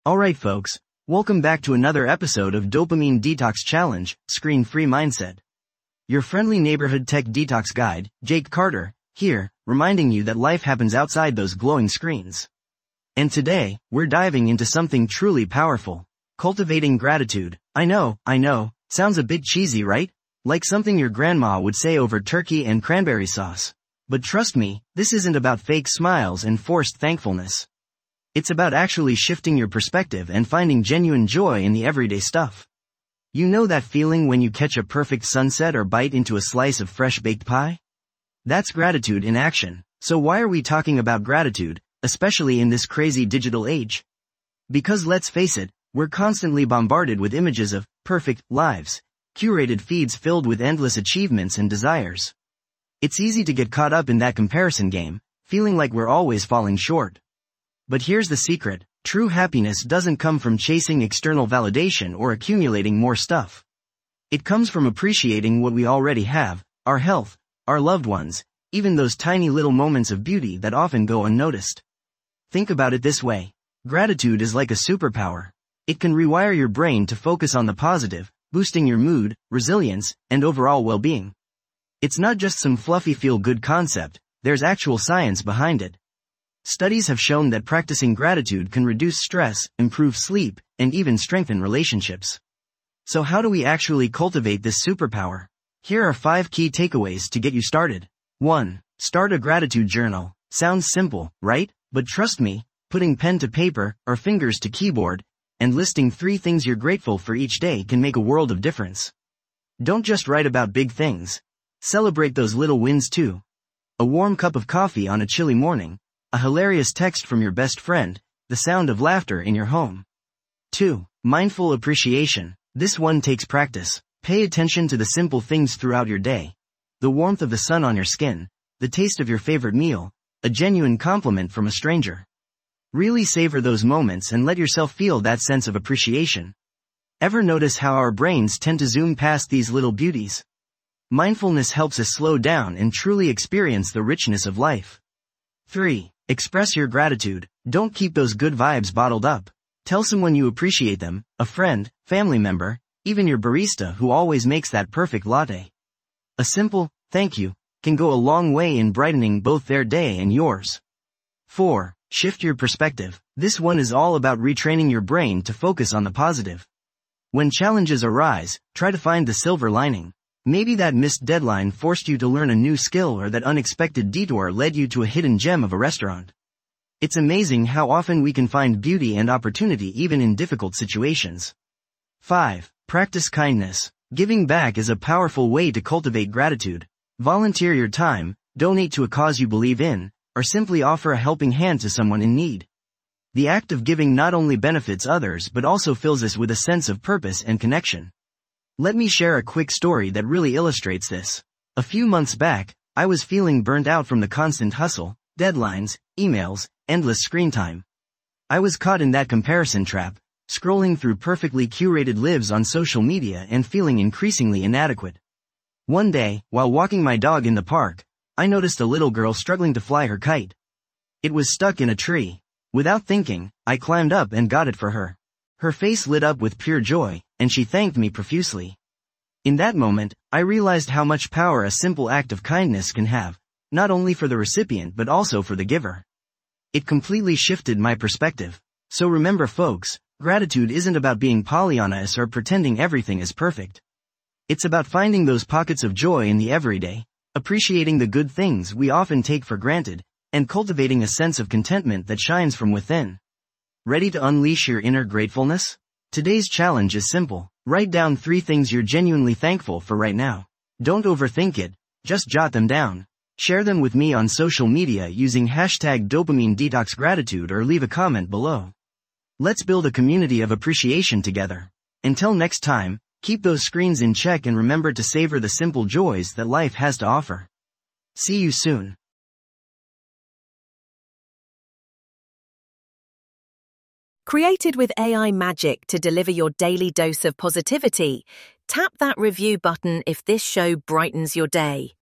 Alright folks, welcome back to another episode of Dopamine Detox Challenge, Screen-Free Mindset. Your friendly neighborhood tech detox guide, Jake Carter, here, reminding you that life happens outside those glowing screens. And today, we're diving into something truly powerful. Cultivating gratitude. I know, sounds a bit cheesy, right? Like something your grandma would say over turkey and cranberry sauce. But trust me, this isn't about fake smiles and forced thankfulness. It's about actually shifting your perspective and finding genuine joy in the everyday stuff. You know that feeling when you catch a perfect sunset or bite into a slice of fresh baked pie? That's gratitude in action. So why are we talking about gratitude, especially in this crazy digital age? Because let's face it, we're constantly bombarded with images of perfect lives, curated feeds filled with endless achievements and desires. It's easy to get caught up in that comparison game, feeling like we're always falling short. But here's the secret, true happiness doesn't come from chasing external validation or accumulating more stuff. It comes from appreciating what we already have, our health, our loved ones, even those tiny little moments of beauty that often go unnoticed. Think about it this way. Gratitude is like a superpower. It can rewire your brain to focus on the positive, boosting your mood, resilience, and overall well-being. It's not just some fluffy feel-good concept, there's actual science behind it. Studies have shown that practicing gratitude can reduce stress, improve sleep, and even strengthen relationships. So how do we actually cultivate this superpower? Here are 5 key takeaways to get you started. 1. Start a gratitude journal. Sounds simple, right? But trust me, putting pen to paper, or fingers to keyboard, and listing 3 things you're grateful for each day can make a world of difference. Don't just write about big things. Celebrate those little wins too. A warm cup of coffee on a chilly morning, a hilarious text from your best friend, the sound of laughter in your home. 2. Mindful appreciation. This one takes practice. Pay attention to the simple things throughout your day. The warmth of the sun on your skin, the taste of your favorite meal, a genuine compliment from a stranger. Really savor those moments and let yourself feel that sense of appreciation. Ever notice how our brains tend to zoom past these little beauties? Mindfulness helps us slow down and truly experience the richness of life. 3. Express your gratitude. Don't keep those good vibes bottled up. Tell someone you appreciate them, a friend, family member, even your barista who always makes that perfect latte. A simple, thank you, can go a long way in brightening both their day and yours. 4. Shift your perspective. This one is all about retraining your brain to focus on the positive. When challenges arise, try to find the silver lining. Maybe that missed deadline forced you to learn a new skill, or that unexpected detour led you to a hidden gem of a restaurant. It's amazing how often we can find beauty and opportunity even in difficult situations. 5. Practice kindness. Giving back is a powerful way to cultivate gratitude. Volunteer your time, donate to a cause you believe in, or simply offer a helping hand to someone in need. The act of giving not only benefits others but also fills us with a sense of purpose and connection. Let me share a quick story that really illustrates this. A few months back, I was feeling burnt out from the constant hustle, deadlines, emails, endless screen time. I was caught in that comparison trap, scrolling through perfectly curated lives on social media and feeling increasingly inadequate. One day, while walking my dog in the park, I noticed a little girl struggling to fly her kite. It was stuck in a tree. Without thinking, I climbed up and got it for her. Her face lit up with pure joy, and she thanked me profusely. In that moment, I realized how much power a simple act of kindness can have, not only for the recipient but also for the giver. It completely shifted my perspective. So remember folks, gratitude isn't about being Pollyanna-esque or pretending everything is perfect. It's about finding those pockets of joy in the everyday, appreciating the good things we often take for granted, and cultivating a sense of contentment that shines from within. Ready to unleash your inner gratefulness? Today's challenge is simple. Write down 3 things you're genuinely thankful for right now. Don't overthink it, just jot them down. Share them with me on social media using #DopamineDetoxGratitude or leave a comment below. Let's build a community of appreciation together. Until next time, keep those screens in check and remember to savor the simple joys that life has to offer. See you soon. Created with AI magic to deliver your daily dose of positivity, tap that review button if this show brightens your day.